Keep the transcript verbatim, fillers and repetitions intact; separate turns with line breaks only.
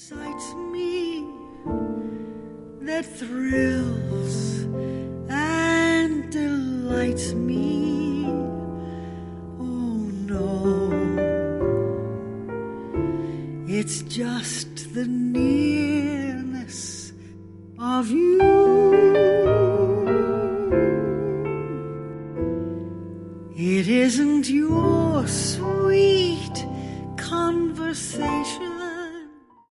excites me, that thrills and delights me. Oh no, it's just the nearness of you. It isn't your sweet conversation